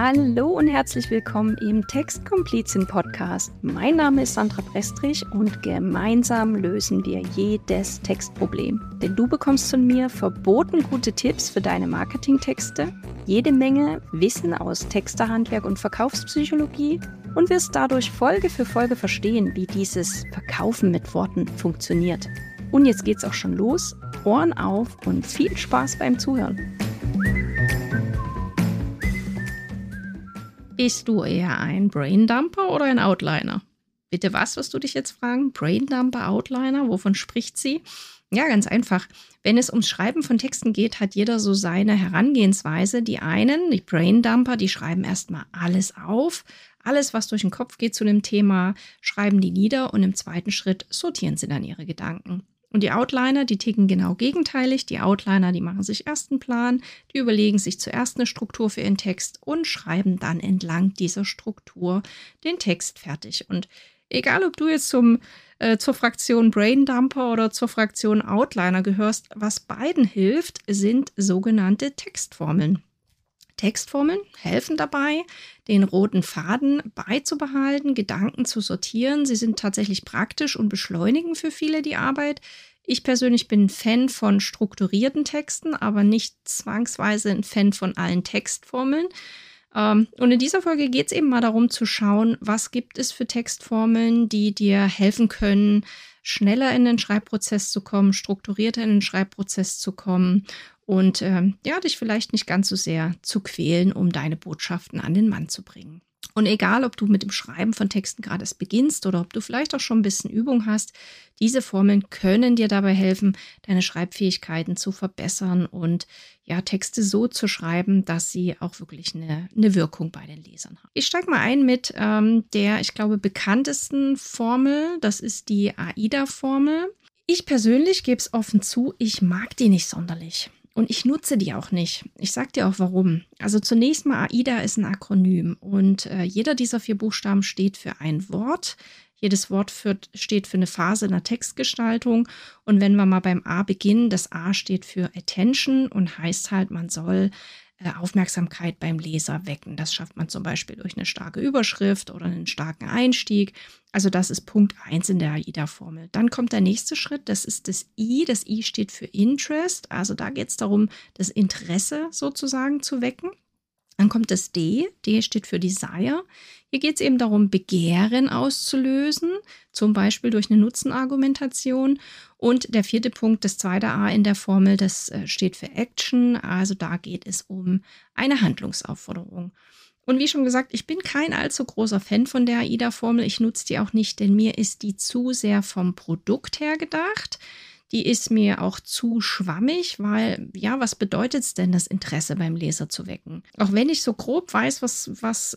Hallo und herzlich willkommen im Textkomplizin Podcast. Mein Name ist Sandra Prestrich und gemeinsam lösen wir jedes Textproblem. Denn du bekommst von mir verboten gute Tipps für deine Marketingtexte, jede Menge Wissen aus Texterhandwerk und Verkaufspsychologie und wirst dadurch Folge für Folge verstehen, wie dieses Verkaufen mit Worten funktioniert. Und jetzt geht's auch schon los. Ohren auf und viel Spaß beim Zuhören. Bist du eher ein Braindumper oder ein Outliner? Bitte was, wirst du dich jetzt fragen? Braindumper, Outliner, wovon spricht sie? Ja, ganz einfach. Wenn es ums Schreiben von Texten geht, hat jeder so seine Herangehensweise. Die einen, die Braindumper, die schreiben erstmal alles auf. Alles, was durch den Kopf geht zu dem Thema, schreiben die nieder und im zweiten Schritt sortieren sie dann ihre Gedanken. Und die Outliner, die ticken genau gegenteilig. Die Outliner, die machen sich erst einen Plan, die überlegen sich zuerst eine Struktur für ihren Text und schreiben dann entlang dieser Struktur den Text fertig. Und egal, ob du jetzt zur Fraktion Braindumper oder zur Fraktion Outliner gehörst, was beiden hilft, sind sogenannte Textformeln. Textformeln helfen dabei, den roten Faden beizubehalten, Gedanken zu sortieren. Sie sind tatsächlich praktisch und beschleunigen für viele die Arbeit. Ich persönlich bin ein Fan von strukturierten Texten, aber nicht zwangsweise ein Fan von allen Textformeln. Und in dieser Folge geht es eben mal darum zu schauen, was gibt es für Textformeln, die dir helfen können, schneller in den Schreibprozess zu kommen, strukturierter in den Schreibprozess zu kommen und dich vielleicht nicht ganz so sehr zu quälen, um deine Botschaften an den Mann zu bringen. Und egal, ob du mit dem Schreiben von Texten gerade erst beginnst oder ob du vielleicht auch schon ein bisschen Übung hast, diese Formeln können dir dabei helfen, deine Schreibfähigkeiten zu verbessern und Texte so zu schreiben, dass sie auch wirklich eine Wirkung bei den Lesern haben. Ich steige mal ein mit der, ich glaube, bekanntesten Formel. Das ist die AIDA-Formel. Ich persönlich gebe es offen zu, ich mag die nicht sonderlich. Und ich nutze die auch nicht. Ich sage dir auch warum. Also zunächst mal, AIDA ist ein Akronym und jeder dieser 4 Buchstaben steht für ein Wort. Jedes Wort steht für eine Phase in der Textgestaltung. Und wenn wir mal beim A beginnen, das A steht für Attention und heißt halt, man soll Aufmerksamkeit beim Leser wecken. Das schafft man zum Beispiel durch eine starke Überschrift oder einen starken Einstieg. Also das ist Punkt 1 in der AIDA-Formel. Dann kommt der nächste Schritt, das ist das I. Das I steht für Interest. Also da geht es darum, das Interesse sozusagen zu wecken. Dann kommt das D. D steht für Desire. Hier geht es eben darum, Begehren auszulösen, zum Beispiel durch eine Nutzenargumentation. Und der 4. Punkt, das zweite A in der Formel, das steht für Action. Also da geht es um eine Handlungsaufforderung. Und wie schon gesagt, ich bin kein allzu großer Fan von der AIDA-Formel. Ich nutze die auch nicht, denn mir ist die zu sehr vom Produkt her gedacht. Die ist mir auch zu schwammig, weil, was bedeutet es denn, das Interesse beim Leser zu wecken? Auch wenn ich so grob weiß, was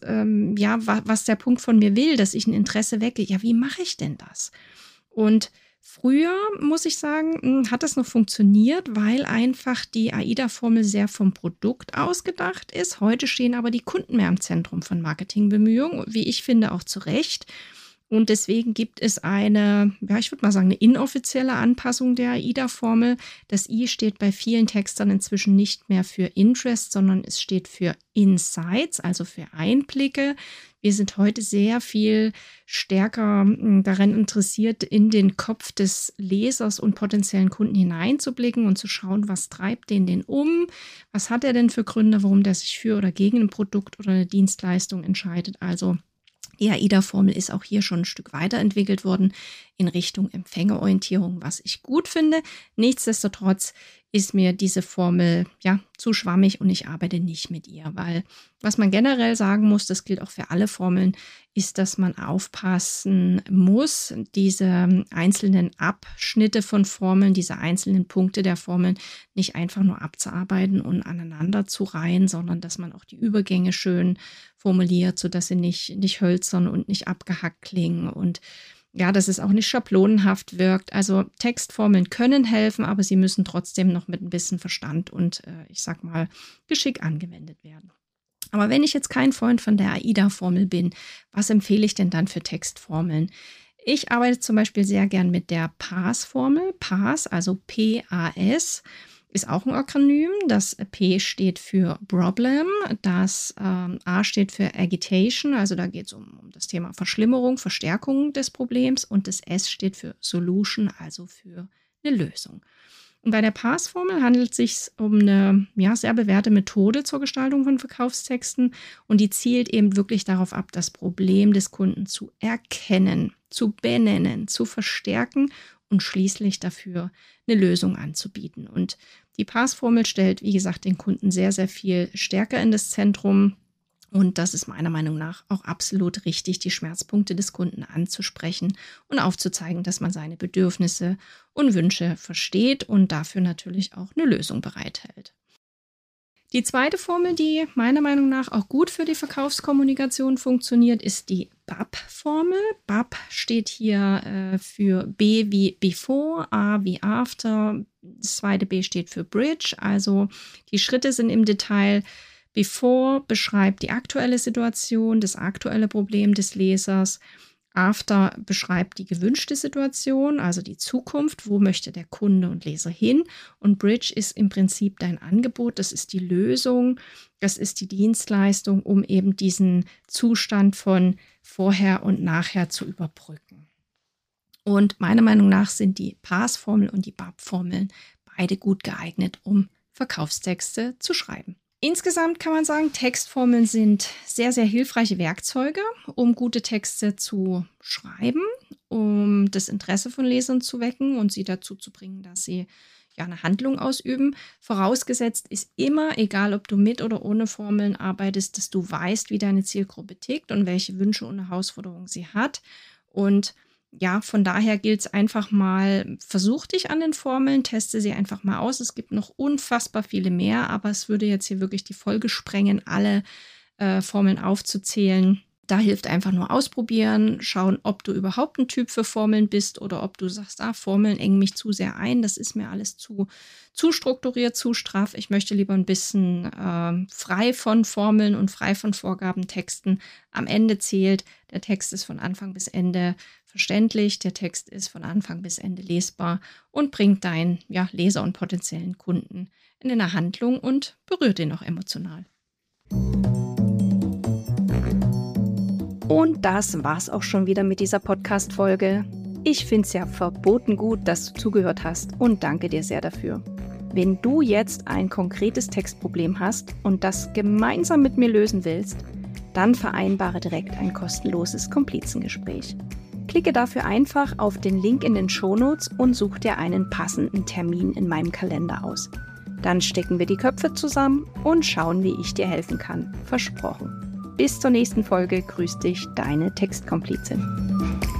der Punkt von mir will, dass ich ein Interesse wecke, wie mache ich denn das? Und früher, muss ich sagen, hat das noch funktioniert, weil einfach die AIDA-Formel sehr vom Produkt ausgedacht ist. Heute stehen aber die Kunden mehr im Zentrum von Marketingbemühungen, wie ich finde, auch zu Recht. Und deswegen gibt es eine inoffizielle Anpassung der AIDA-Formel. Das I steht bei vielen Textern inzwischen nicht mehr für Interest, sondern es steht für Insights, also für Einblicke. Wir sind heute sehr viel stärker daran interessiert, in den Kopf des Lesers und potenziellen Kunden hineinzublicken und zu schauen, was treibt den um, was hat er denn für Gründe, warum der sich für oder gegen ein Produkt oder eine Dienstleistung entscheidet. Also die AIDA-Formel ist auch hier schon ein Stück weiterentwickelt worden in Richtung Empfängerorientierung, was ich gut finde. Nichtsdestotrotz ist mir diese Formel zu schwammig und ich arbeite nicht mit ihr, weil was man generell sagen muss, das gilt auch für alle Formeln, ist, dass man aufpassen muss, diese einzelnen Abschnitte von Formeln, diese einzelnen Punkte der Formeln nicht einfach nur abzuarbeiten und aneinander zu reihen, sondern dass man auch die Übergänge schön formuliert, sodass sie nicht hölzern und nicht abgehackt klingen und dass es auch nicht schablonenhaft wirkt. Also Textformeln können helfen, aber sie müssen trotzdem noch mit ein bisschen Verstand und Geschick angewendet werden. Aber wenn ich jetzt kein Freund von der AIDA-Formel bin, was empfehle ich denn dann für Textformeln? Ich arbeite zum Beispiel sehr gern mit der PAS-Formel. PAS, also P-A-S. ist auch ein Akronym. Das P steht für Problem, das A steht für Agitation, also da geht es um das Thema Verschlimmerung, Verstärkung des Problems, und das S steht für Solution, also für eine Lösung. Und bei der PAS-Formel handelt es sich um eine sehr bewährte Methode zur Gestaltung von Verkaufstexten, und die zielt eben wirklich darauf ab, das Problem des Kunden zu erkennen, zu benennen, zu verstärken und schließlich dafür eine Lösung anzubieten. Und die PAS-Formel stellt, wie gesagt, den Kunden sehr, sehr viel stärker in das Zentrum. Und das ist meiner Meinung nach auch absolut richtig, die Schmerzpunkte des Kunden anzusprechen und aufzuzeigen, dass man seine Bedürfnisse und Wünsche versteht und dafür natürlich auch eine Lösung bereithält. Die zweite Formel, die meiner Meinung nach auch gut für die Verkaufskommunikation funktioniert, ist die BAP-Formel. BAP steht hier für B wie Before, A wie After, das zweite B steht für Bridge. Also die Schritte sind im Detail: Before beschreibt die aktuelle Situation, das aktuelle Problem des Lesers. After beschreibt die gewünschte Situation, also die Zukunft, wo möchte der Kunde und Leser hin. Und Bridge ist im Prinzip dein Angebot, das ist die Lösung, das ist die Dienstleistung, um eben diesen Zustand von vorher und nachher zu überbrücken. Und meiner Meinung nach sind die PAS-Formel und die BAP-Formeln beide gut geeignet, um Verkaufstexte zu schreiben. Insgesamt kann man sagen, Textformeln sind sehr, sehr hilfreiche Werkzeuge, um gute Texte zu schreiben, um das Interesse von Lesern zu wecken und sie dazu zu bringen, dass sie eine Handlung ausüben. Vorausgesetzt ist immer, egal ob du mit oder ohne Formeln arbeitest, dass du weißt, wie deine Zielgruppe tickt und welche Wünsche und Herausforderungen sie hat. Und von daher gilt es einfach mal, versuch dich an den Formeln, teste sie einfach mal aus. Es gibt noch unfassbar viele mehr, aber es würde jetzt hier wirklich die Folge sprengen, alle Formeln aufzuzählen. Da hilft einfach nur ausprobieren, schauen, ob du überhaupt ein Typ für Formeln bist oder ob du sagst, Formeln engen mich zu sehr ein, das ist mir alles zu strukturiert, zu straff. Ich möchte lieber ein bisschen frei von Formeln und frei von Vorgaben texten. Am Ende zählt, der Text ist von Anfang bis Ende verständlich, der Text ist von Anfang bis Ende lesbar und bringt deinen Leser und potenziellen Kunden in eine Handlung und berührt ihn auch emotional. Und das war's auch schon wieder mit dieser Podcast-Folge. Ich finde es ja verboten gut, dass du zugehört hast, und danke dir sehr dafür. Wenn du jetzt ein konkretes Textproblem hast und das gemeinsam mit mir lösen willst, dann vereinbare direkt ein kostenloses Komplizengespräch. Klicke dafür einfach auf den Link in den Shownotes und such dir einen passenden Termin in meinem Kalender aus. Dann stecken wir die Köpfe zusammen und schauen, wie ich dir helfen kann. Versprochen. Bis zur nächsten Folge. Grüß dich, deine Textkomplizin.